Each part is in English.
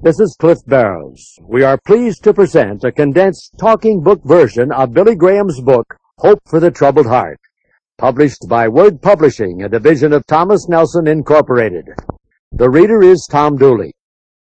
This is Cliff Barrows. We are pleased to present a condensed talking book version of Billy Graham's book, Hope for the Troubled Heart, published by Word Publishing, a division of Thomas Nelson Incorporated. The reader is Tom Dooley.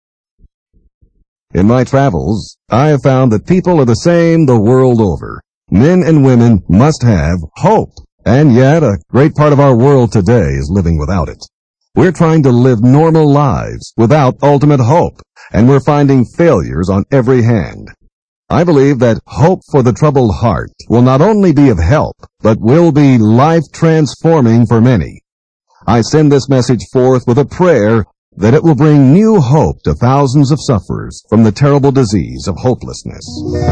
In my travels, I have found that people are the same the world over. Men and women must have hope, and yet a great part of our world today is living without it. We're trying to live normal lives without ultimate hope, and we're finding failures on every hand. I believe that hope for the troubled heart will not only be of help, but will be life-transforming for many. I send this message forth with a prayer that it will bring new hope to thousands of sufferers from the terrible disease of hopelessness.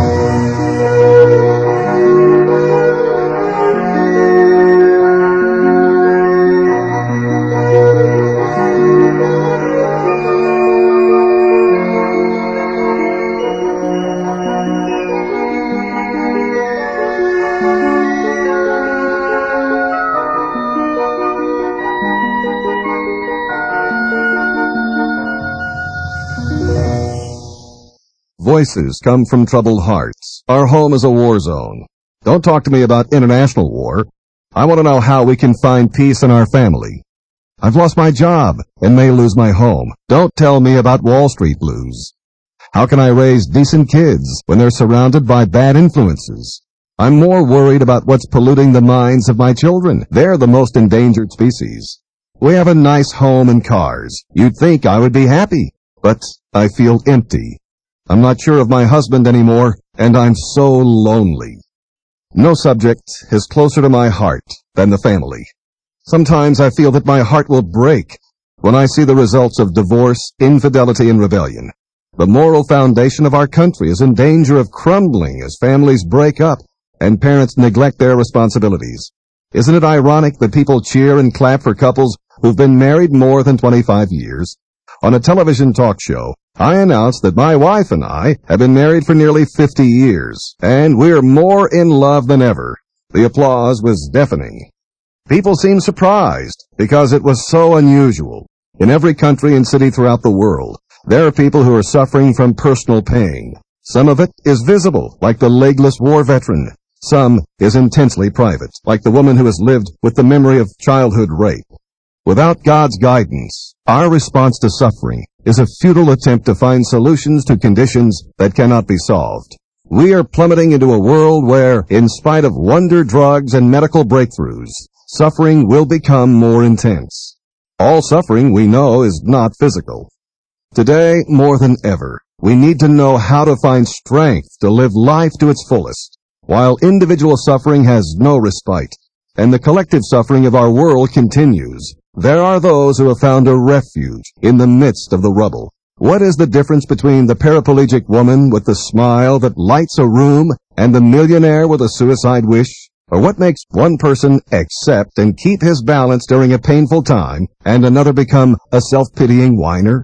Voices come from troubled hearts. Our home is a war zone. Don't talk to me about international war. I want to know how we can find peace in our family. I've lost my job and may lose my home. Don't tell me about Wall Street blues. How can I raise decent kids when they're surrounded by bad influences? I'm more worried about what's polluting the minds of my children. They're the most endangered species. We have a nice home and cars. You'd think I would be happy, but I feel empty. I'm not sure of my husband anymore, and I'm so lonely. No subject is closer to my heart than the family. Sometimes I feel that my heart will break when I see the results of divorce, infidelity, and rebellion. The moral foundation of our country is in danger of crumbling as families break up and parents neglect their responsibilities. Isn't it ironic that people cheer and clap for couples who've been married more than 25 years? On a television talk show, I announced that my wife and I have been married for nearly 50 years, and we're more in love than ever. The applause was deafening. People seemed surprised because it was so unusual. In every country and city throughout the world, there are people who are suffering from personal pain. Some of it is visible, like the legless war veteran. Some is intensely private, like the woman who has lived with the memory of childhood rape. Without God's guidance, our response to suffering is a futile attempt to find solutions to conditions that cannot be solved. We are plummeting into a world where, in spite of wonder drugs and medical breakthroughs, suffering will become more intense. All suffering, we know, is not physical. Today, more than ever, we need to know how to find strength to live life to its fullest, while individual suffering has no respite, and the collective suffering of our world continues. There are those who have found a refuge in the midst of the rubble. What is the difference between the paraplegic woman with the smile that lights a room and the millionaire with a suicide wish? Or what makes one person accept and keep his balance during a painful time and another become a self-pitying whiner?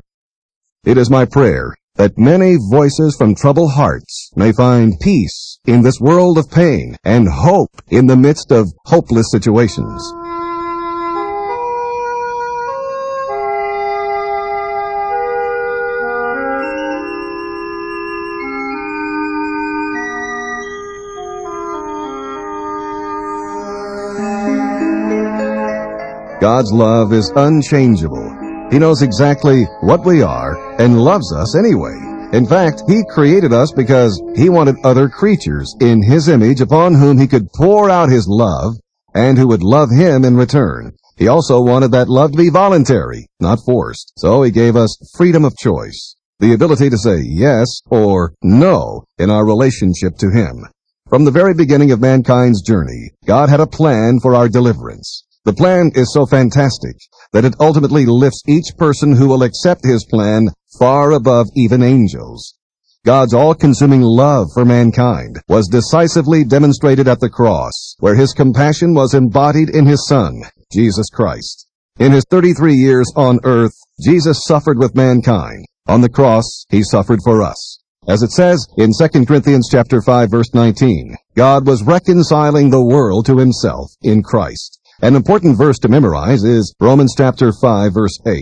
It is my prayer that many voices from troubled hearts may find peace in this world of pain and hope in the midst of hopeless situations. God's love is unchangeable. He knows exactly what we are and loves us anyway. In fact, He created us because He wanted other creatures in His image upon whom He could pour out His love and who would love Him in return. He also wanted that love to be voluntary, not forced. So He gave us freedom of choice, the ability to say yes or no in our relationship to Him. From the very beginning of mankind's journey, God had a plan for our deliverance. The plan is so fantastic that it ultimately lifts each person who will accept His plan far above even angels. God's all-consuming love for mankind was decisively demonstrated at the cross, where His compassion was embodied in His Son, Jesus Christ. In His 33 years on earth, Jesus suffered with mankind. On the cross, He suffered for us. As it says in 2 Corinthians chapter 5, verse 19, God was reconciling the world to Himself in Christ. An important verse to memorize is Romans chapter 5, verse 8.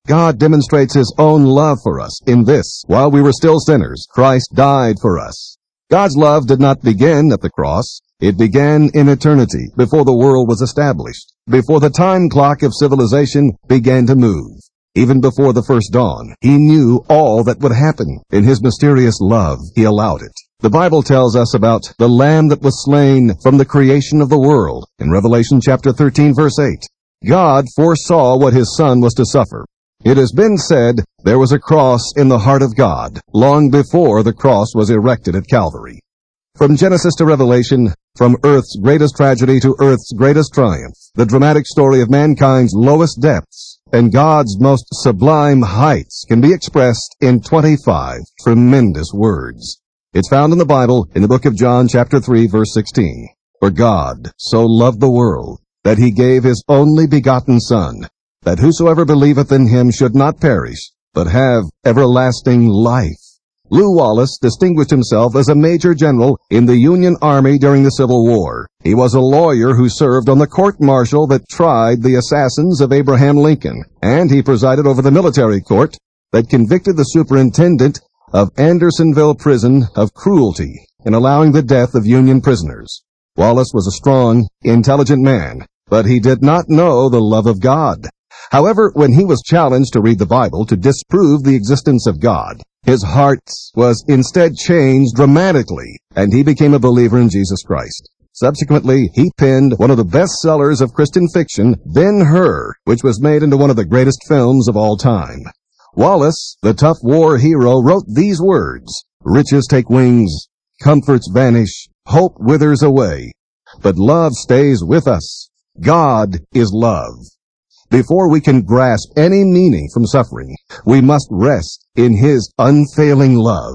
God demonstrates His own love for us in this: while we were still sinners, Christ died for us. God's love did not begin at the cross. It began in eternity, before the world was established, before the time clock of civilization began to move. Even before the first dawn, He knew all that would happen. In His mysterious love, He allowed it. The Bible tells us about the Lamb that was slain from the creation of the world. In Revelation chapter 13, verse 8, God foresaw what His Son was to suffer. It has been said there was a cross in the heart of God long before the cross was erected at Calvary. From Genesis to Revelation, from earth's greatest tragedy to earth's greatest triumph, the dramatic story of mankind's lowest depths and God's most sublime heights can be expressed in 25 tremendous words. It's found in the Bible in the book of John chapter 3 verse 16. For God so loved the world that He gave His only begotten Son, that whosoever believeth in Him should not perish, but have everlasting life. Lew Wallace distinguished himself as a major general in the Union Army during the Civil War. He was a lawyer who served on the court-martial that tried the assassins of Abraham Lincoln, and he presided over the military court that convicted the superintendent of Andersonville Prison of cruelty in allowing the death of Union prisoners. Wallace was a strong, intelligent man, but he did not know the love of God. However, when he was challenged to read the Bible to disprove the existence of God, his heart was instead changed dramatically, and he became a believer in Jesus Christ. Subsequently, he penned one of the best sellers of Christian fiction, Ben-Hur, which was made into one of the greatest films of all time. Wallace, the tough war hero, wrote these words: "Riches take wings, comforts vanish, hope withers away, but love stays with us. God is love." Before we can grasp any meaning from suffering, we must rest in His unfailing love.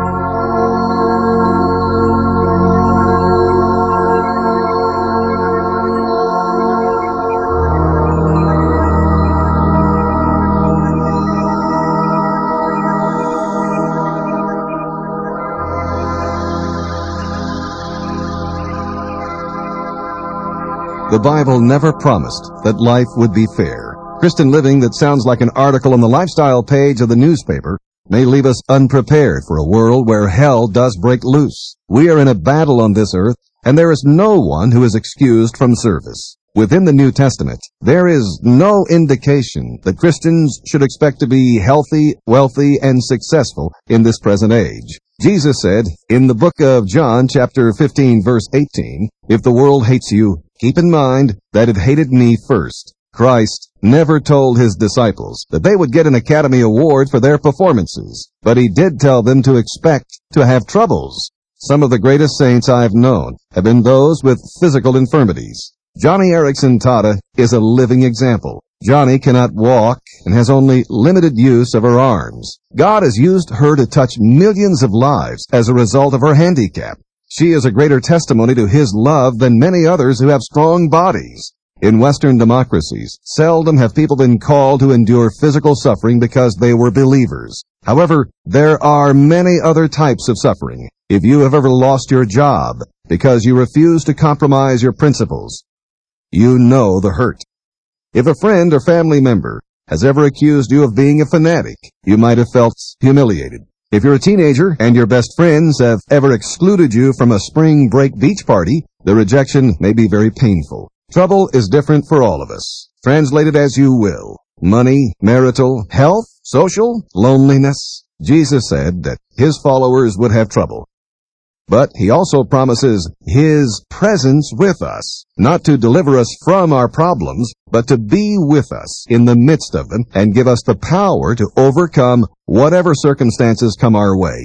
The Bible never promised that life would be fair. Christian living that sounds like an article on the lifestyle page of the newspaper may leave us unprepared for a world where hell does break loose. We are in a battle on this earth, and there is no one who is excused from service. Within the New Testament, there is no indication that Christians should expect to be healthy, wealthy, and successful in this present age. Jesus said in the book of John, chapter 15, verse 18, "If the world hates you, keep in mind that it hated me first." Christ never told His disciples that they would get an Academy Award for their performances, but He did tell them to expect to have troubles. Some of the greatest saints I've known have been those with physical infirmities. Johnny Erickson Tada is a living example. Johnny cannot walk and has only limited use of her arms. God has used her to touch millions of lives as a result of her handicap. She is a greater testimony to His love than many others who have strong bodies. In Western democracies, seldom have people been called to endure physical suffering because they were believers. However, there are many other types of suffering. If you have ever lost your job because you refuse to compromise your principles, you know the hurt. If a friend or family member has ever accused you of being a fanatic, you might have felt humiliated. If you're a teenager and your best friends have ever excluded you from a spring break beach party, the rejection may be very painful. Trouble is different for all of us. Translated as you will. Money, marital, health, social, loneliness. Jesus said that His followers would have trouble. But He also promises His presence with us, not to deliver us from our problems, but to be with us in the midst of them and give us the power to overcome whatever circumstances come our way.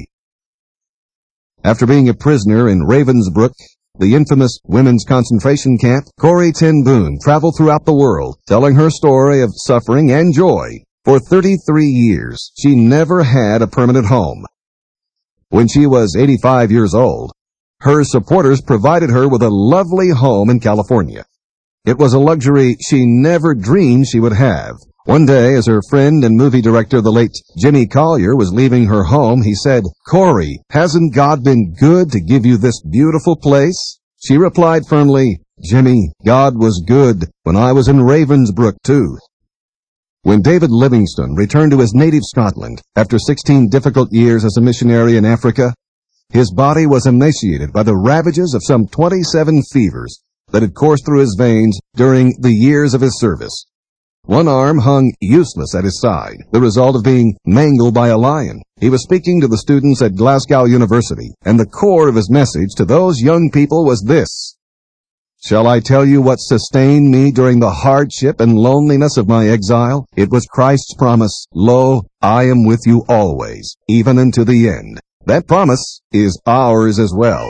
After being a prisoner in Ravensbrück, the infamous women's concentration camp, Corrie ten Boom traveled throughout the world, telling her story of suffering and joy. For 33 years, she never had a permanent home. When she was 85 years old, her supporters provided her with a lovely home in California. It was a luxury she never dreamed she would have. One day, as her friend and movie director, the late Jimmy Collier, was leaving her home, he said, "Corrie, hasn't God been good to give you this beautiful place?" She replied firmly, "Jimmy, God was good when I was in Ravensbrück too." When David Livingstone returned to his native Scotland after 16 difficult years as a missionary in Africa, his body was emaciated by the ravages of some 27 fevers that had coursed through his veins during the years of his service. One arm hung useless at his side, the result of being mangled by a lion. He was speaking to the students at Glasgow University, and the core of his message to those young people was this: "Shall I tell you what sustained me during the hardship and loneliness of my exile? It was Christ's promise, 'Lo, I am with you always, even unto the end.' That promise is ours as well."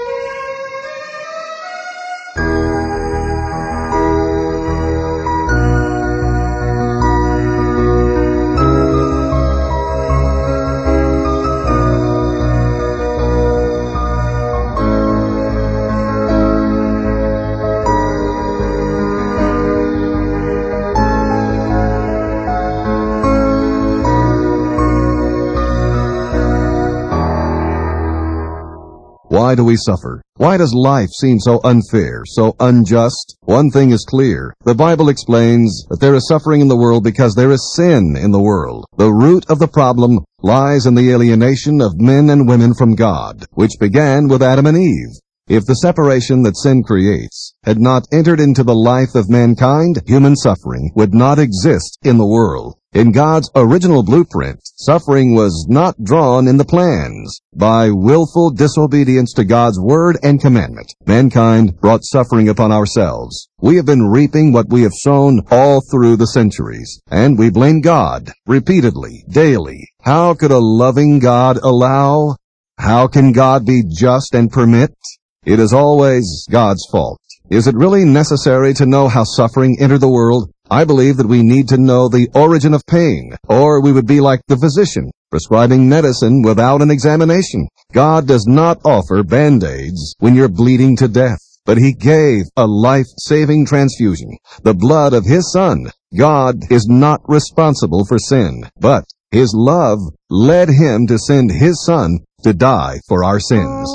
Why do we suffer? Why does life seem so unfair, so unjust? One thing is clear. The Bible explains that there is suffering in the world because there is sin in the world. The root of the problem lies in the alienation of men and women from God, which began with Adam and Eve. If the separation that sin creates had not entered into the life of mankind, human suffering would not exist in the world. In God's original blueprint, suffering was not drawn in the plans. By willful disobedience to God's word and commandment, mankind brought suffering upon ourselves. We have been reaping what we have sown all through the centuries, and we blame God repeatedly, daily. How could a loving God allow? How can God be just and permit? It is always God's fault. Is it really necessary to know how suffering entered the world? I believe that we need to know the origin of pain, or we would be like the physician, prescribing medicine without an examination. God does not offer Band-Aids when you're bleeding to death, but He gave a life-saving transfusion, the blood of His Son. God is not responsible for sin, but His love led Him to send His Son to die for our sins.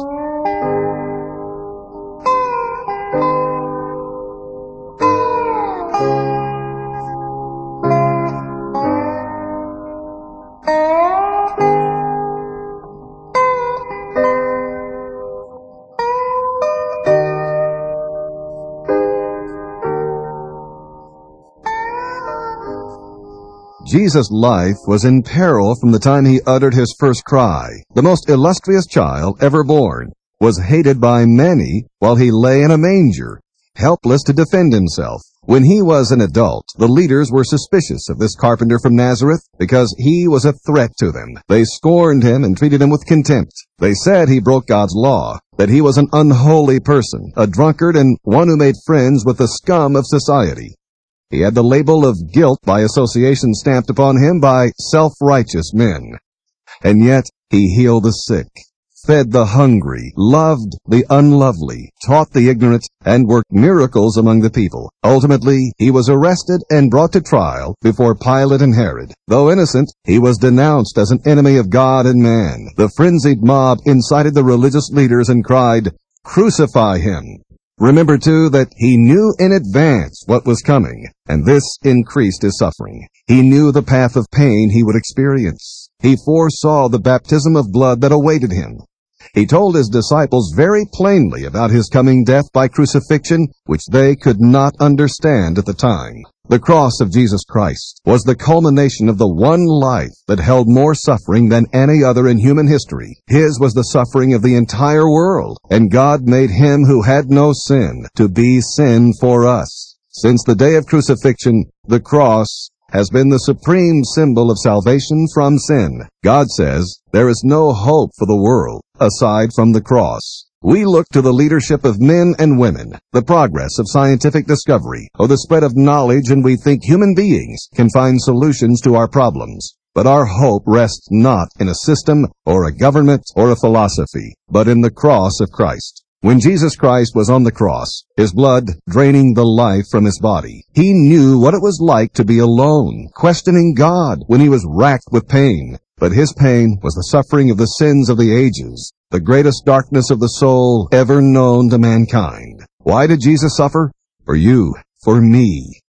Jesus' life was in peril from the time He uttered His first cry. The most illustrious child ever born was hated by many while He lay in a manger, helpless to defend Himself. When He was an adult, the leaders were suspicious of this carpenter from Nazareth because He was a threat to them. They scorned Him and treated Him with contempt. They said He broke God's law, that He was an unholy person, a drunkard, and one who made friends with the scum of society. He had the label of guilt by association stamped upon Him by self-righteous men. And yet He healed the sick, fed the hungry, loved the unlovely, taught the ignorant, and worked miracles among the people. Ultimately, He was arrested and brought to trial before Pilate and Herod. Though innocent, He was denounced as an enemy of God and man. The frenzied mob incited the religious leaders and cried, "Crucify Him!" Remember, too, that He knew in advance what was coming, and this increased His suffering. He knew the path of pain He would experience. He foresaw the baptism of blood that awaited Him. He told His disciples very plainly about His coming death by crucifixion, which they could not understand at the time. The cross of Jesus Christ was the culmination of the one life that held more suffering than any other in human history. His was the suffering of the entire world, and God made Him who had no sin to be sin for us. Since the day of crucifixion, the cross has been the supreme symbol of salvation from sin. God says there is no hope for the world aside from the cross. We look to the leadership of men and women, the progress of scientific discovery, or the spread of knowledge, and we think human beings can find solutions to our problems. But our hope rests not in a system or a government or a philosophy, but in the cross of Christ. When Jesus Christ was on the cross, His blood draining the life from His body, He knew what it was like to be alone, questioning God when He was racked with pain. But His pain was the suffering of the sins of the ages, the greatest darkness of the soul ever known to mankind. Why did Jesus suffer? For you, for me.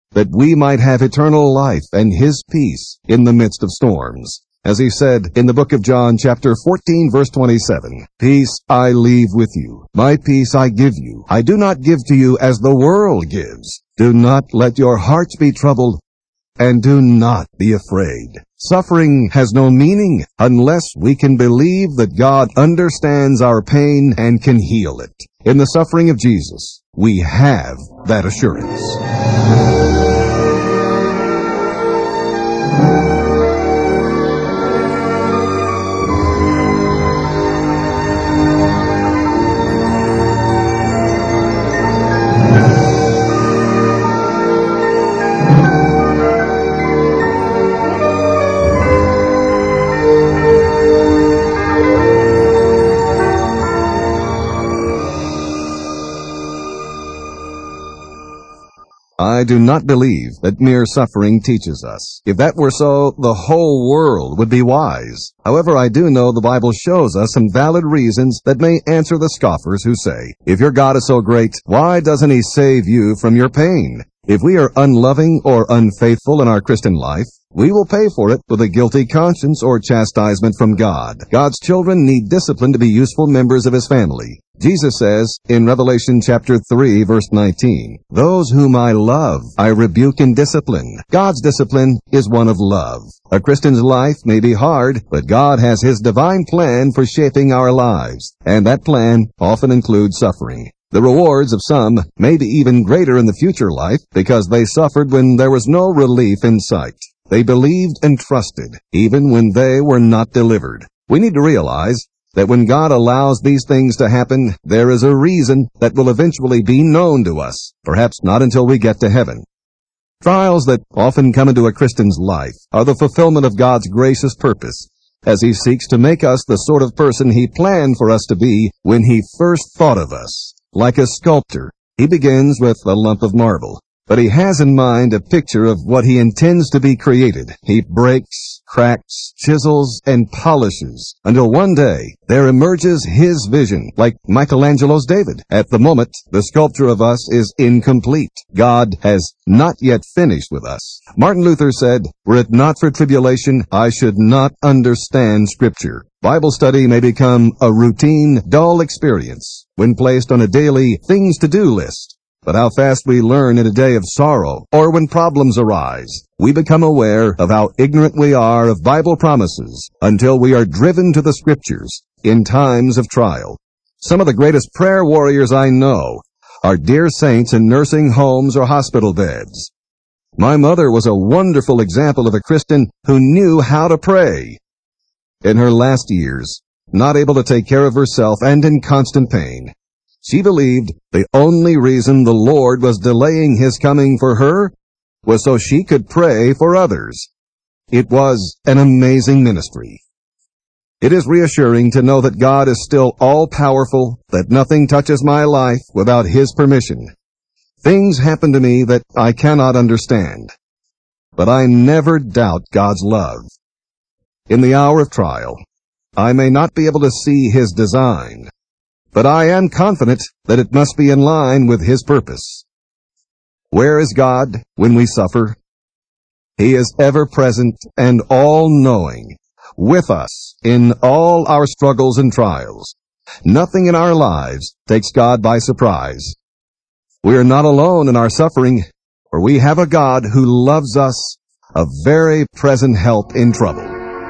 that we might have eternal life and his peace in the midst of storms. As he said in the book of John, chapter 14, verse 27, "Peace I leave with you. My peace I give you. I do not give to you as the world gives. Do not let your hearts be troubled, and do not be afraid." Suffering has no meaning unless we can believe that God understands our pain and can heal it. In the suffering of Jesus, we have that assurance. I do not believe that mere suffering teaches us. If that were so, the whole world would be wise. However, I do know the Bible shows us some valid reasons that may answer the scoffers who say, "If your God is so great, why doesn't he save you from your pain?" If we are unloving or unfaithful in our Christian life, we will pay for it with a guilty conscience or chastisement from God. God's children need discipline to be useful members of his family. Jesus says in Revelation chapter 3, verse 19, "Those whom I love, I rebuke and discipline." God's discipline is one of love. A Christian's life may be hard, but God has his divine plan for shaping our lives, and that plan often includes suffering. The rewards of some may be even greater in the future life because they suffered when there was no relief in sight. They believed and trusted, even when they were not delivered. We need to realize that when God allows these things to happen, there is a reason that will eventually be known to us, perhaps not until we get to heaven. Trials that often come into a Christian's life are the fulfillment of God's gracious purpose, as he seeks to make us the sort of person he planned for us to be when he first thought of us. Like a sculptor, he begins with a lump of marble, but he has in mind a picture of what he intends to be created. He breaks, cracks, chisels, and polishes until one day there emerges his vision, like Michelangelo's David. At the moment, the sculpture of us is incomplete. God has not yet finished with us. Martin Luther said, "Were it not for tribulation, I should not understand Scripture." Bible study may become a routine, dull experience when placed on a daily things-to-do list. But how fast we learn in a day of sorrow, or when problems arise, we become aware of how ignorant we are of Bible promises until we are driven to the Scriptures in times of trial. Some of the greatest prayer warriors I know are dear saints in nursing homes or hospital beds. My mother was a wonderful example of a Christian who knew how to pray. In her last years, not able to take care of herself and in constant pain, she believed the only reason the Lord was delaying his coming for her was so she could pray for others. It was an amazing ministry. It is reassuring to know that God is still all-powerful, that nothing touches my life without his permission. Things happen to me that I cannot understand, but I never doubt God's love. In the hour of trial, I may not be able to see his design, but I am confident that it must be in line with his purpose. Where is God when we suffer? He is ever-present and all-knowing, with us in all our struggles and trials. Nothing in our lives takes God by surprise. We are not alone in our suffering, for we have a God who loves us, a very present help in trouble.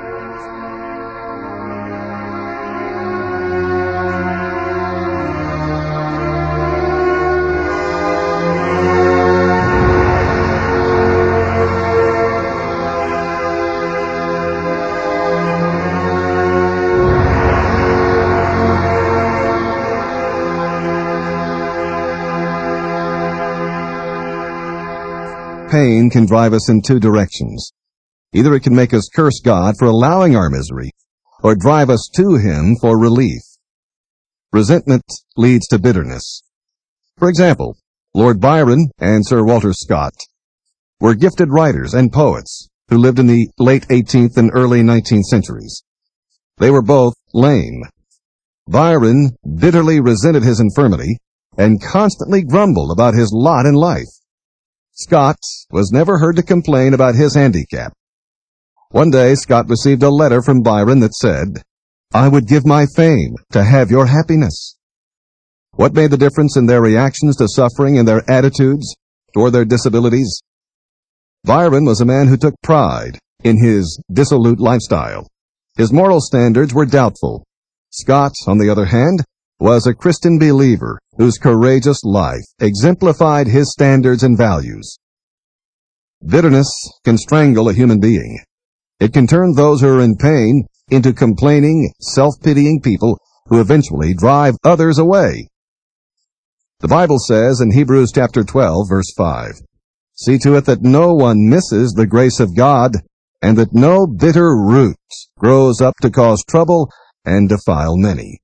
Pain can drive us in two directions. Either it can make us curse God for allowing our misery, or drive us to him for relief. Resentment leads to bitterness. For example, Lord Byron and Sir Walter Scott were gifted writers and poets who lived in the late 18th and early 19th centuries. They were both lame. Byron bitterly resented his infirmity and constantly grumbled about his lot in life. Scott was never heard to complain about his handicap. One day, Scott received a letter from Byron that said, "I would give my fame to have your happiness." What made the difference in their reactions to suffering and their attitudes toward their disabilities? Byron was a man who took pride in his dissolute lifestyle. His moral standards were doubtful. Scott, on the other hand, was a Christian believer whose courageous life exemplified his standards and values. Bitterness can strangle a human being. It can turn those who are in pain into complaining, self-pitying people who eventually drive others away. The Bible says in Hebrews chapter 12, verse 5, "See to it that no one misses the grace of God, and that no bitter root grows up to cause trouble and defile many."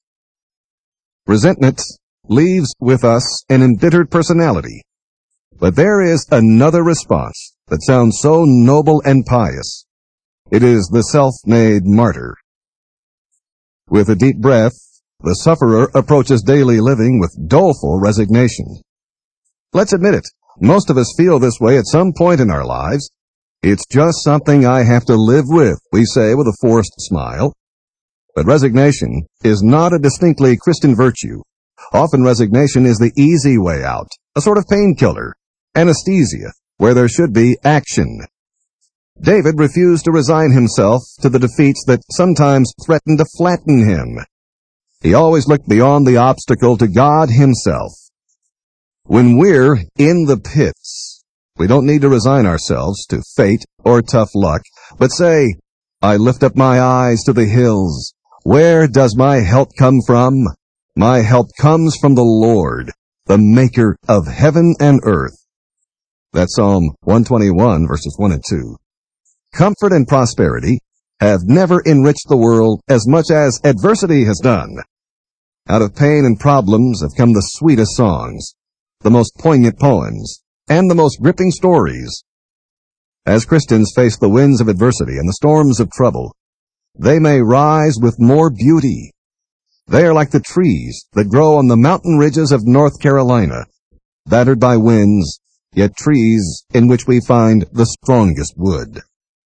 Resentment leaves with us an embittered personality. But there is another response that sounds so noble and pious. It is the self-made martyr. With a deep breath, the sufferer approaches daily living with doleful resignation. Let's admit it, most of us feel this way at some point in our lives. "It's just something I have to live with," we say with a forced smile. But resignation is not a distinctly Christian virtue. Often resignation is the easy way out, a sort of painkiller, anesthesia, where there should be action. David refused to resign himself to the defeats that sometimes threatened to flatten him. He always looked beyond the obstacle to God himself. When we're in the pits, we don't need to resign ourselves to fate or tough luck, but say, "I lift up my eyes to the hills. Where does my help come from? My help comes from the Lord, the maker of heaven and earth." That's Psalm 121, verses 1 and 2. Comfort and prosperity have never enriched the world as much as adversity has done. Out of pain and problems have come the sweetest songs, the most poignant poems, and the most gripping stories. As Christians face the winds of adversity and the storms of trouble, they may rise with more beauty. They are like the trees that grow on the mountain ridges of North Carolina, battered by winds, yet trees in which we find the strongest wood.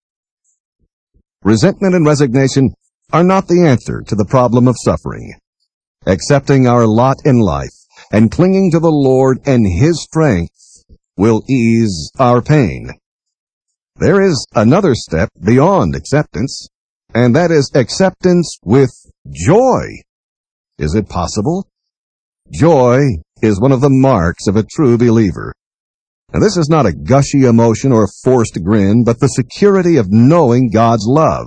Resentment and resignation are not the answer to the problem of suffering. Accepting our lot in life and clinging to the Lord and His strength will ease our pain. There is another step beyond acceptance, and that is acceptance with joy. Is it possible? Joy is one of the marks of a true believer. Now, this is not a gushy emotion or a forced grin, but the security of knowing God's love.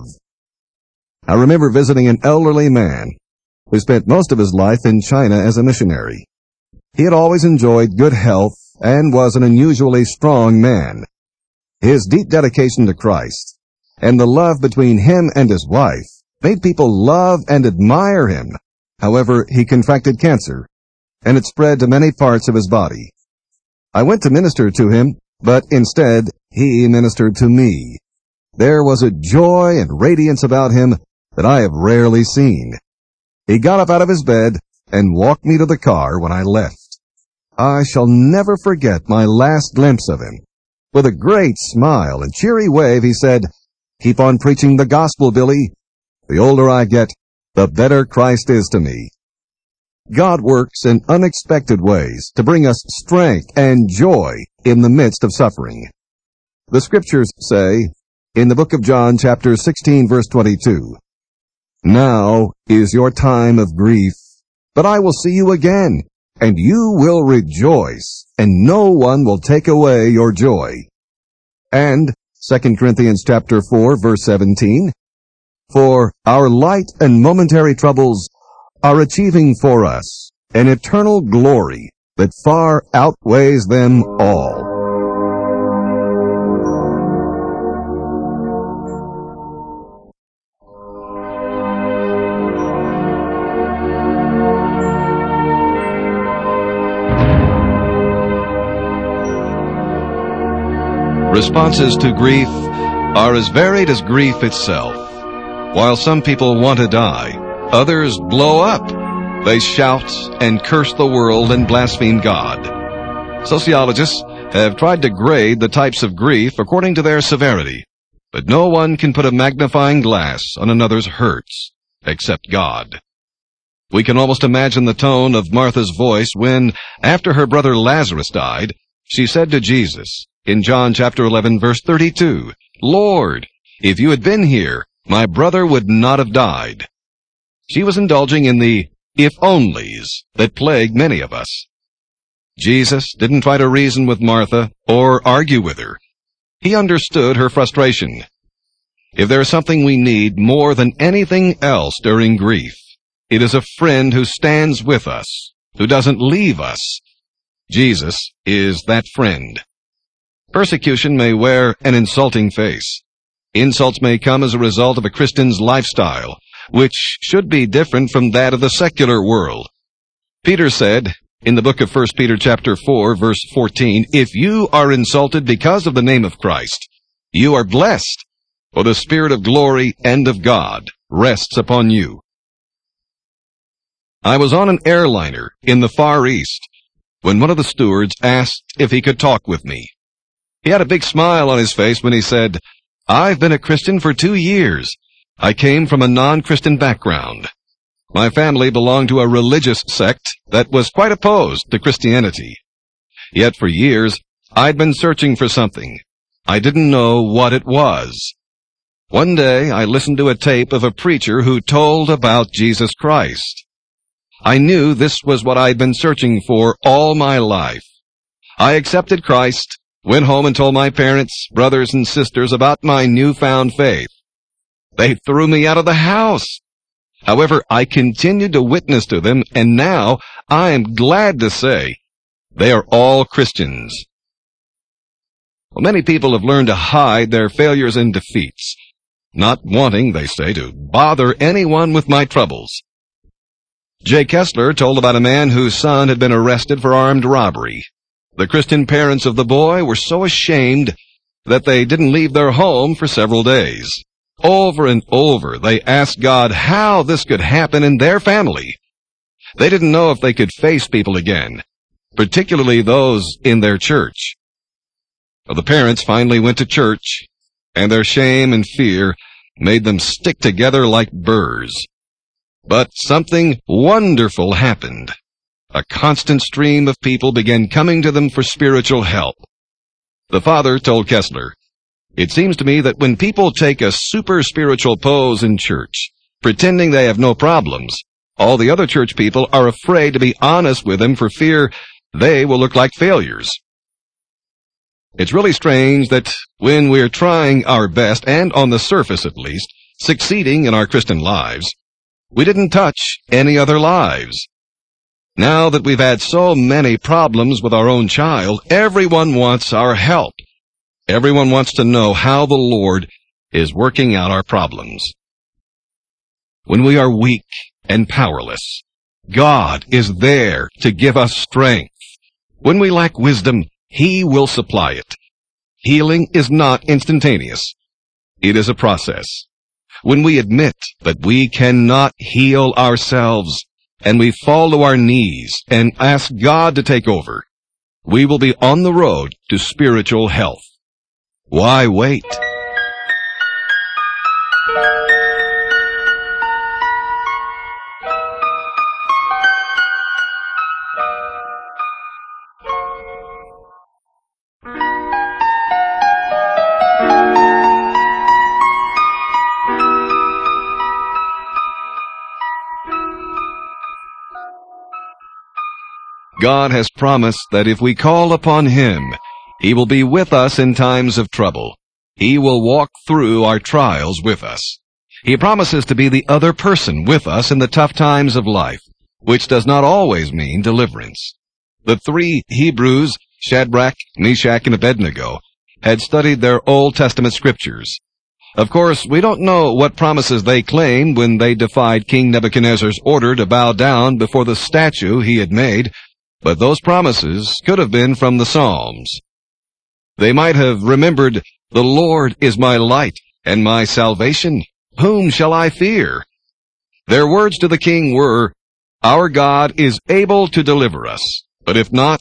I remember visiting an elderly man who spent most of his life in China as a missionary. He had always enjoyed good health and was an unusually strong man. His deep dedication to Christ and the love between him and his wife made people love and admire him. However, he contracted cancer, and it spread to many parts of his body. I went to minister to him, but instead he ministered to me. There was a joy and radiance about him that I have rarely seen. He got up out of his bed and walked me to the car when I left. I shall never forget my last glimpse of him. With a great smile and cheery wave, he said, "Keep on preaching the gospel, Billy. The older I get, the better Christ is to me." God works in unexpected ways to bring us strength and joy in the midst of suffering. The scriptures say, in the book of John, chapter 16, verse 22, "Now is your time of grief, but I will see you again, and you will rejoice, and no one will take away your joy." And 2 Corinthians chapter 4, verse 17, "For our light and momentary troubles are achieving for us an eternal glory that far outweighs them all." Responses to grief are as varied as grief itself. While some people want to die, others blow up. They shout and curse the world and blaspheme God. Sociologists have tried to grade the types of grief according to their severity, but no one can put a magnifying glass on another's hurts except God. We can almost imagine the tone of Martha's voice when, after her brother Lazarus died, she said to Jesus, in John chapter 11, verse 32, "Lord, if you had been here, my brother would not have died." She was indulging in the if-onlys that plague many of us. Jesus didn't try to reason with Martha or argue with her. He understood her frustration. If there is something we need more than anything else during grief, it is a friend who stands with us, who doesn't leave us. Jesus is that friend. Persecution may wear an insulting face. Insults may come as a result of a Christian's lifestyle, which should be different from that of the secular world. Peter said, in the book of 1 Peter chapter 4, verse 14, "If you are insulted because of the name of Christ, you are blessed, for the Spirit of glory and of God rests upon you." I was on an airliner in the Far East when one of the stewards asked if he could talk with me. He had a big smile on his face when he said, "I've been a Christian for 2 years. I came from a non-Christian background. My family belonged to a religious sect that was quite opposed to Christianity. Yet for years, I'd been searching for something. I didn't know what it was. One day, I listened to a tape of a preacher who told about Jesus Christ. I knew this was what I'd been searching for all my life. I accepted Christ, went home and told my parents, brothers, and sisters about my newfound faith. They threw me out of the house. However, I continued to witness to them, and now I am glad to say they are all Christians." Well, many people have learned to hide their failures and defeats, not wanting, they say, to bother anyone with my troubles. Jay Kessler told about a man whose son had been arrested for armed robbery. The Christian parents of the boy were so ashamed that they didn't leave their home for several days. Over and over, they asked God how this could happen in their family. They didn't know if they could face people again, particularly those in their church. Well, the parents finally went to church, and their shame and fear made them stick together like burrs. But something wonderful happened. A constant stream of people began coming to them for spiritual help. The father told Kessler, "It seems to me that when people take a super spiritual pose in church, pretending they have no problems, all the other church people are afraid to be honest with them for fear they will look like failures." It's really strange that when we're trying our best, and on the surface at least, succeeding in our Christian lives, we didn't touch any other lives. Now that we've had so many problems with our own child, everyone wants our help. Everyone wants to know how the Lord is working out our problems. When we are weak and powerless, God is there to give us strength. When we lack wisdom, He will supply it. Healing is not instantaneous. It is a process. When we admit that we cannot heal ourselves, and we fall to our knees and ask God to take over, we will be on the road to spiritual health. Why wait? God has promised that if we call upon Him, He will be with us in times of trouble. He will walk through our trials with us. He promises to be the other person with us in the tough times of life, which does not always mean deliverance. The 3 Hebrews, Shadrach, Meshach, and Abednego, had studied their Old Testament scriptures. Of course, we don't know what promises they claimed when they defied King Nebuchadnezzar's order to bow down before the statue he had made, but those promises could have been from the Psalms. They might have remembered, "The Lord is my light and my salvation. Whom shall I fear?" Their words to the king were, "Our God is able to deliver us, but if not,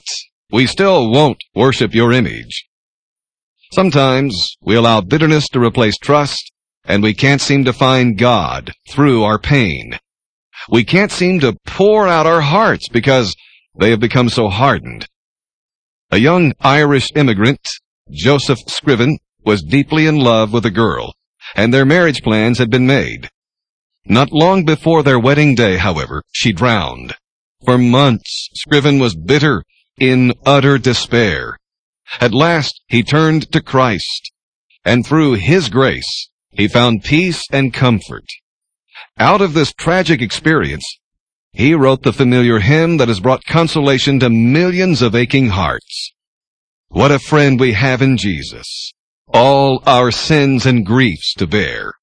we still won't worship your image. Sometimes we allow bitterness to replace trust, and we can't seem to find God through our pain. We can't seem to pour out our hearts because they have become so hardened. A young Irish immigrant, Joseph Scriven, was deeply in love with a girl, and their marriage plans had been made. Not long before their wedding day, however, she drowned. For months, Scriven was bitter, in utter despair. At last, he turned to Christ, and through His grace, he found peace and comfort. Out of this tragic experience, he wrote the familiar hymn that has brought consolation to millions of aching hearts. What a friend we have in Jesus, all our sins and griefs to bear.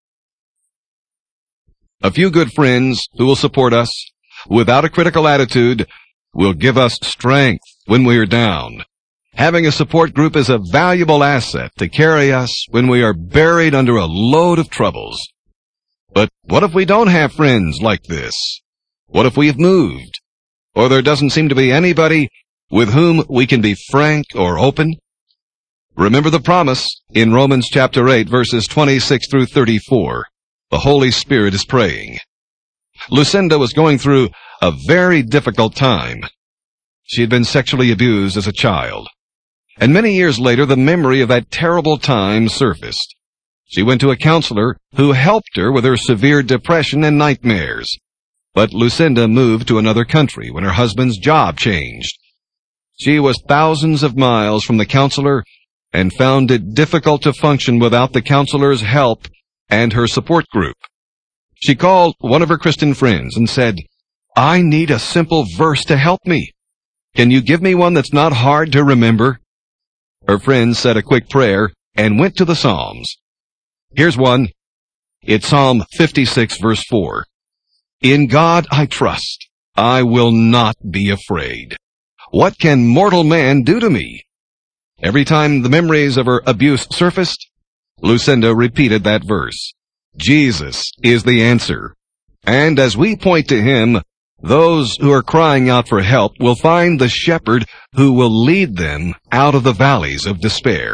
A few good friends who will support us without a critical attitude will give us strength when we are down. Having a support group is a valuable asset to carry us when we are buried under a load of troubles. But what if we don't have friends like this? What if we have moved? Or there doesn't seem to be anybody with whom we can be frank or open? Remember the promise in Romans chapter 8, verses 26 through 34. The Holy Spirit is praying. Lucinda was going through a very difficult time. She had been sexually abused as a child. And many years later, the memory of that terrible time surfaced. She went to a counselor who helped her with her severe depression and nightmares. But Lucinda moved to another country when her husband's job changed. She was thousands of miles from the counselor and found it difficult to function without the counselor's help and her support group. She called one of her Christian friends and said, "I need a simple verse to help me. Can you give me one that's not hard to remember?" Her friend said a quick prayer and went to the Psalms. Here's one. It's Psalm 56, verse 4. "In God I trust. I will not be afraid. What can mortal man do to me?" Every time the memories of her abuse surfaced, Lucinda repeated that verse. Jesus is the answer. And as we point to Him, those who are crying out for help will find the shepherd who will lead them out of the valleys of despair.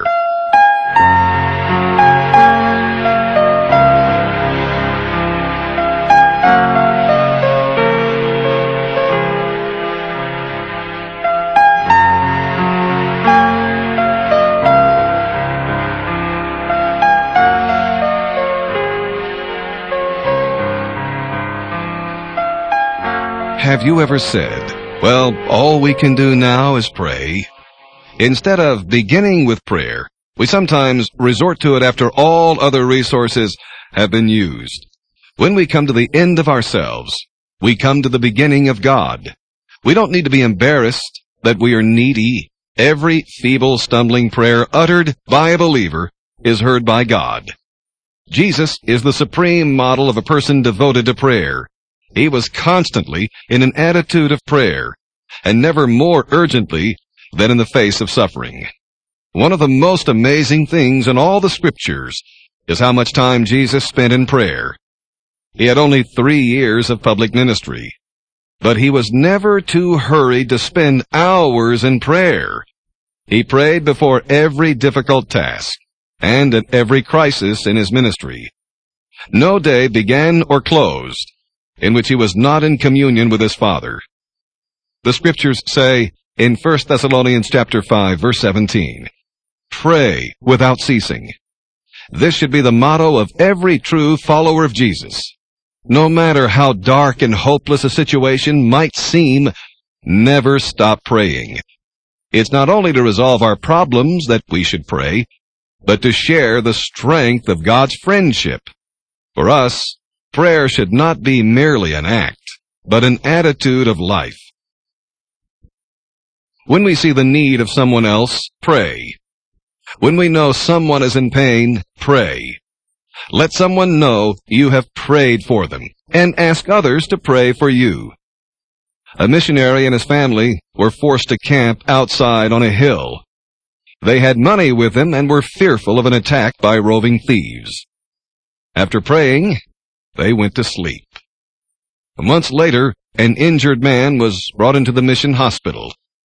Have you ever said, "Well, all we can do now is pray"? Instead of beginning with prayer, we sometimes resort to it after all other resources have been used. When we come to the end of ourselves, we come to the beginning of God. We don't need to be embarrassed that we are needy. Every feeble, stumbling prayer uttered by a believer is heard by God. Jesus is the supreme model of a person devoted to prayer. He was constantly in an attitude of prayer, and never more urgently than in the face of suffering. One of the most amazing things in all the Scriptures is how much time Jesus spent in prayer. He had only 3 years of public ministry, but he was never too hurried to spend hours in prayer. He prayed before every difficult task and at every crisis in his ministry. No day began or closed in which he was not in communion with his Father. The Scriptures say in 1 Thessalonians chapter 5, verse 17, "Pray without ceasing." This should be the motto of every true follower of Jesus. No matter how dark and hopeless a situation might seem, never stop praying. It's not only to resolve our problems that we should pray, but to share the strength of God's friendship. For us, prayer should not be merely an act, but an attitude of life. When we see the need of someone else, pray. When we know someone is in pain, pray. Let someone know you have prayed for them, and ask others to pray for you. A missionary and his family were forced to camp outside on a hill. They had money with them and were fearful of an attack by roving thieves. After praying, they went to sleep. Months later, an injured man was brought into the mission hospital.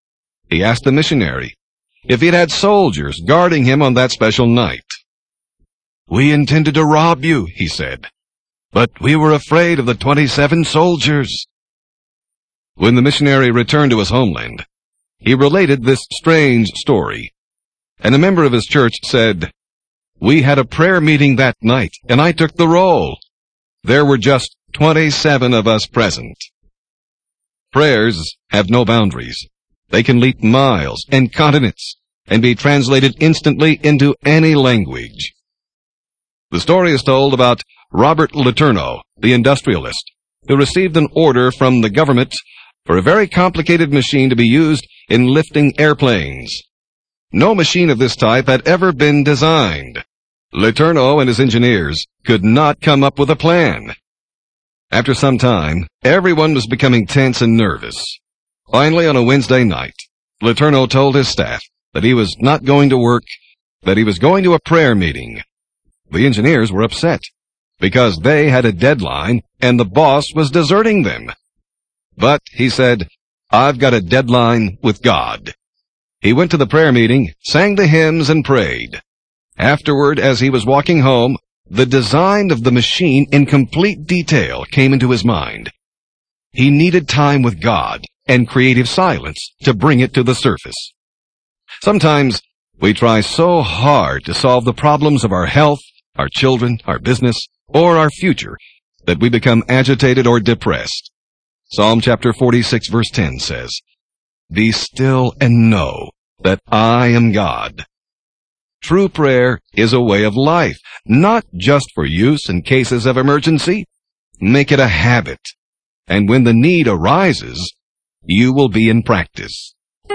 he asked the missionary if he'd had soldiers guarding him on that special night. "We intended to rob you," he said, "but we were afraid of the 27 soldiers." When the missionary returned to his homeland, he related this strange story, and a member of his church said, "We had a prayer meeting that night, and I took the roll. There were just 27 of us present." Prayers have no boundaries. They can leap miles and continents and be translated instantly into any language. The story is told about Robert Letourneau, the industrialist, who received an order from the government for a very complicated machine to be used in lifting airplanes. No machine of this type had ever been designed. Letourneau and his engineers could not come up with a plan. After some time, everyone was becoming tense and nervous. Finally, on a Wednesday night, Letourneau told his staff that he was not going to work, that he was going to a prayer meeting. The engineers were upset because they had a deadline and the boss was deserting them. But, he said, "I've got a deadline with God." He went to the prayer meeting, sang the hymns, and prayed. Afterward, as he was walking home, the design of the machine in complete detail came into his mind. He needed time with God and creative silence to bring it to the surface. Sometimes we try so hard to solve the problems of our health, our children, our business, or our future that we become agitated or depressed. Psalm chapter 46 verse 10 says, "Be still and know that I am God." True prayer is a way of life, not just for use in cases of emergency. Make it a habit, and when the need arises, you will be in practice.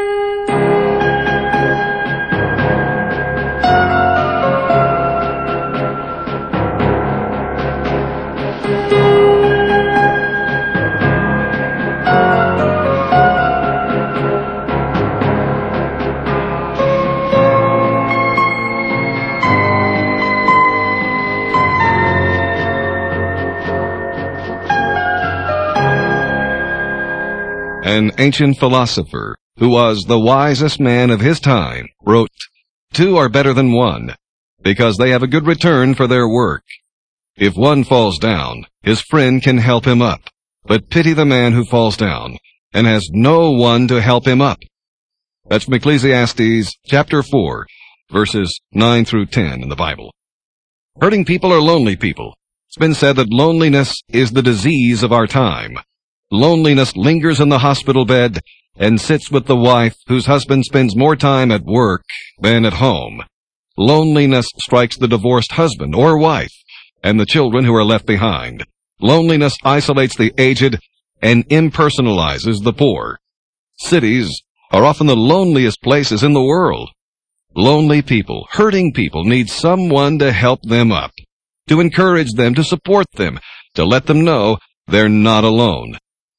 An ancient philosopher, who was the wisest man of his time, wrote, "Two are better than one, because they have a good return for their work. If one falls down, his friend can help him up, but pity the man who falls down and has no one to help him up." That's from Ecclesiastes chapter 4, verses 9 through 10 in the Bible. Hurting people are lonely people. It's been said that loneliness is the disease of our time. Loneliness lingers in the hospital bed and sits with the wife whose husband spends more time at work than at home. Loneliness strikes the divorced husband or wife and the children who are left behind. Loneliness isolates the aged and impersonalizes the poor. Cities are often the loneliest places in the world. Lonely people, hurting people need someone to help them up, to encourage them, to support them, to let them know they're not alone.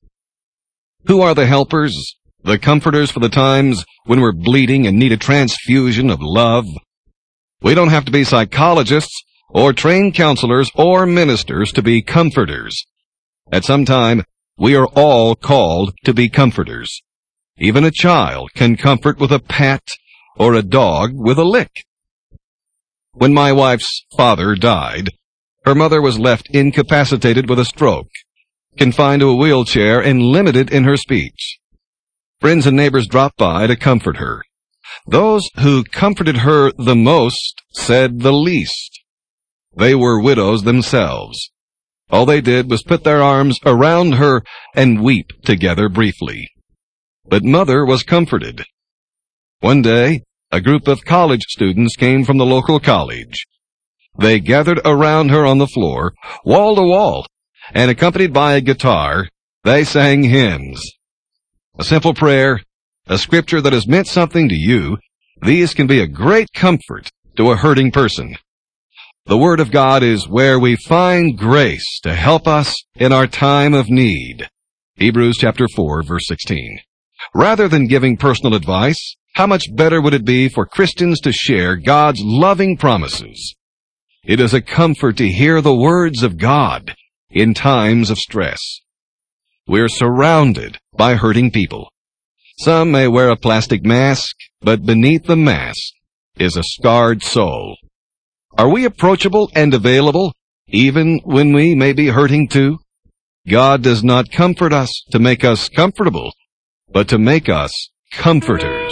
Who are the helpers, the comforters for the times when we're bleeding and need a transfusion of love? We don't have to be psychologists or trained counselors or ministers to be comforters. At some time, we are all called to be comforters. Even a child can comfort with a pat or a dog with a lick. When my wife's father died, her mother was left incapacitated with a stroke, confined to a wheelchair and limited in her speech. Friends and neighbors dropped by to comfort her. Those who comforted her the most said the least. They were widows themselves. All they did was put their arms around her and weep together briefly. But Mother was comforted. One day, a group of college students came from the local college. They gathered around her on the floor, wall to wall, and accompanied by a guitar, they sang hymns. A simple prayer, a scripture that has meant something to you, these can be a great comfort to a hurting person. The Word of God is where we find grace to help us in our time of need. Hebrews chapter 4, verse 16. Rather than giving personal advice, how much better would it be for Christians to share God's loving promises? It is a comfort to hear the words of God in times of stress. We're surrounded by hurting people. Some may wear a plastic mask, but beneath the mask is a scarred soul. Are we approachable and available, even when we may be hurting too? God does not comfort us to make us comfortable, but to make us comforters.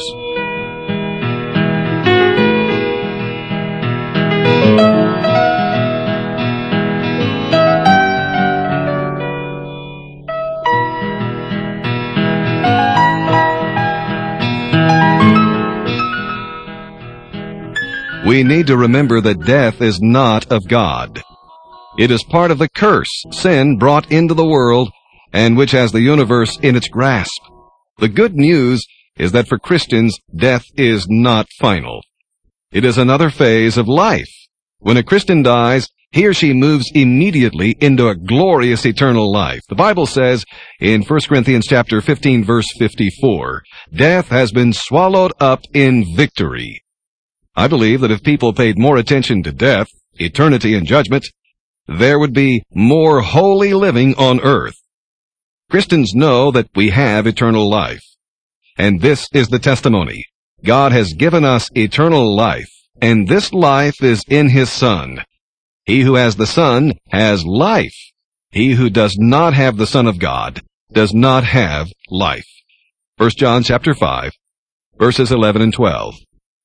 We need to remember that death is not of God. It is part of the curse sin brought into the world and which has the universe in its grasp. The good news is that for Christians, death is not final. It is another phase of life. When a Christian dies, he or she moves immediately into a glorious eternal life. The Bible says in 1 Corinthians chapter 15, verse 54, death has been swallowed up in victory. I believe that if people paid more attention to death, eternity, and judgment, there would be more holy living on earth. Christians know that we have eternal life. And this is the testimony. God has given us eternal life, and this life is in His Son. He who has the Son has life. He who does not have the Son of God does not have life. 1 John chapter 5, verses 11 and 12.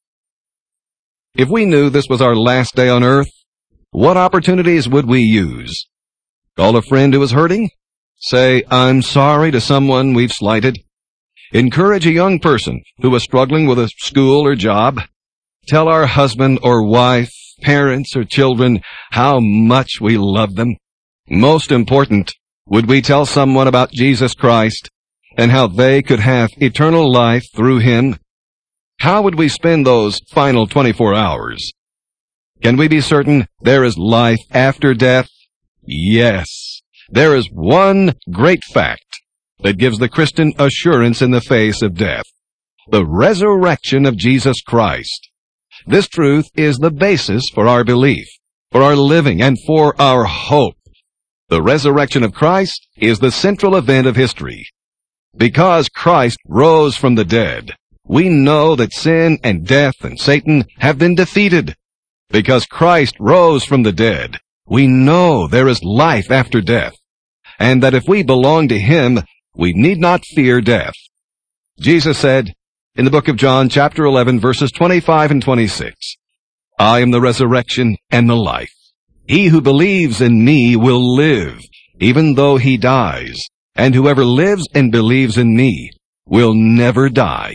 If we knew this was our last day on earth, what opportunities would we use? Call a friend who is hurting? Say, I'm sorry to someone we've slighted? Encourage a young person who is struggling with a school or job? Tell our husband or wife, parents or children how much we love them? Most important, would we tell someone about Jesus Christ and how they could have eternal life through Him? How would we spend those final 24 hours? Can we be certain there is life after death? Yes. There is one great fact that gives the Christian assurance in the face of death: the resurrection of Jesus Christ. This truth is the basis for our belief, for our living, and for our hope. The resurrection of Christ is the central event of history. Because Christ rose from the dead, we know that sin and death and Satan have been defeated. Because Christ rose from the dead, we know there is life after death, and that if we belong to Him, we need not fear death. Jesus said in the book of John, chapter 11, verses 25 and 26, I am the resurrection and the life. He who believes in me will live, even though he dies, and whoever lives and believes in me will never die.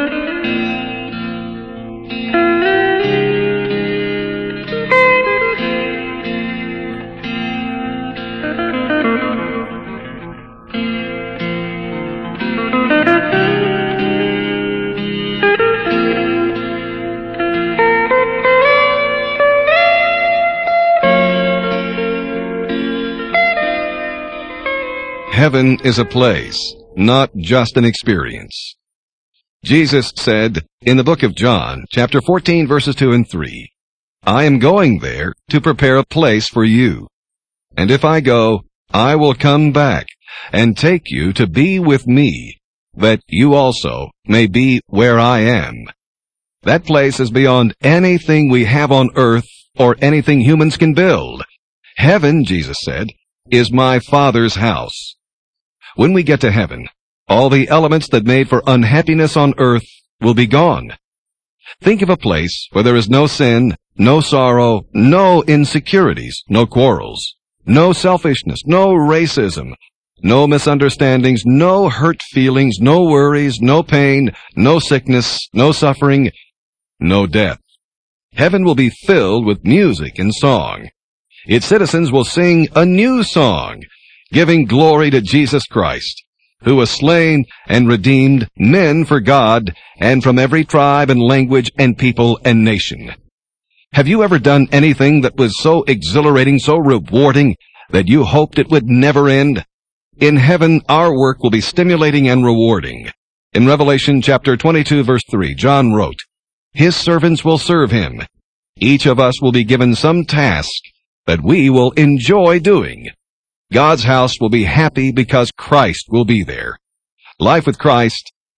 Heaven is a place, not just an experience. Jesus said in the book of John, chapter 14, verses 2 and 3, I am going there to prepare a place for you. And if I go, I will come back and take you to be with me, that you also may be where I am. That place is beyond anything we have on earth or anything humans can build. Heaven, Jesus said, is my Father's house. When we get to heaven, all the elements that made for unhappiness on earth will be gone. Think of a place where there is no sin, no sorrow, no insecurities, no quarrels, no selfishness, no racism, no misunderstandings, no hurt feelings, no worries, no pain, no sickness, no suffering, no death. Heaven will be filled with music and song. Its citizens will sing a new song, giving glory to Jesus Christ, who was slain and redeemed men for God and from every tribe and language and people and nation. Have you ever done anything that was so exhilarating, so rewarding, that you hoped it would never end? In heaven, our work will be stimulating and rewarding. In Revelation chapter 22, verse 3, John wrote, His servants will serve Him. Each of us will be given some task that we will enjoy doing. God's house will be happy because Christ will be there. Life with Christ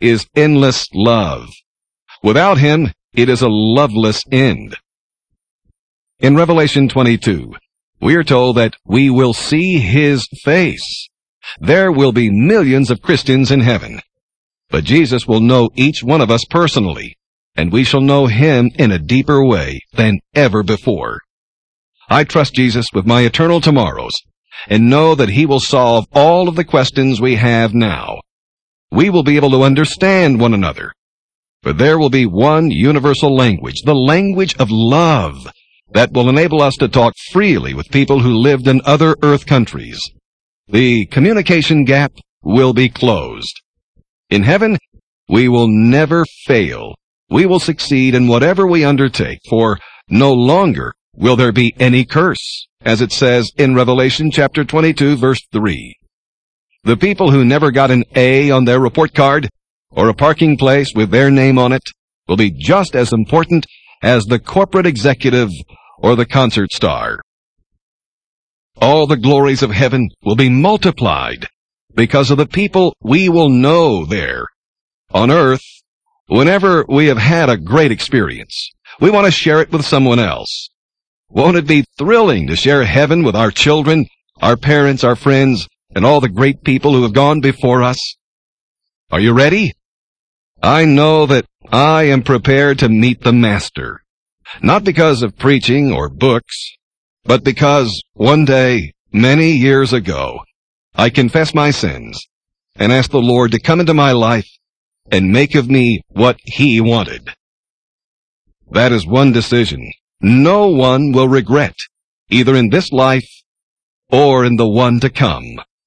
is endless love. Without him, it is a loveless end. In Revelation 22, we are told that we will see his face. There will be millions of Christians in heaven. But Jesus will know each one of us personally, and we shall know him in a deeper way than ever before. I trust Jesus with my eternal tomorrows, and know that he will solve all of the questions we have now. We will be able to understand one another, for there will be one universal language, the language of love, that will enable us to talk freely with people who lived in other earth countries. The communication gap will be closed. In heaven, we will never fail. We will succeed in whatever we undertake, for no longer will there be any curse, as it says in Revelation chapter 22, verse 3. The people who never got an A on their report card, or a parking place with their name on it, will be just as important as the corporate executive or the concert star. All the glories of heaven will be multiplied because of the people we will know there. On earth, whenever we have had a great experience, we want to share it with someone else. Won't it be thrilling to share heaven with our children, our parents, our friends, and all the great people who have gone before us? Are you ready? I know that I am prepared to meet the Master, not because of preaching or books, but because one day, many years ago, I confessed my sins and asked the Lord to come into my life and make of me what he wanted. That is one decision no one will regret, either in this life or in the one to come.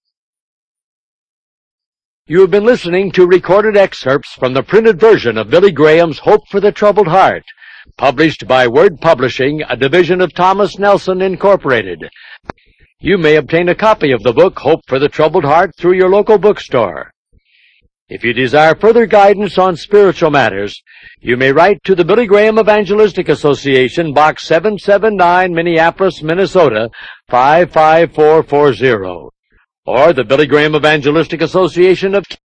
You have been listening to recorded excerpts from the printed version of Billy Graham's Hope for the Troubled Heart, published by Word Publishing, a division of Thomas Nelson, Incorporated. You may obtain a copy of the book Hope for the Troubled Heart through your local bookstore. If you desire further guidance on spiritual matters, you may write to the Billy Graham Evangelistic Association, Box 779, Minneapolis, Minnesota, 55440, or the Billy Graham Evangelistic Association of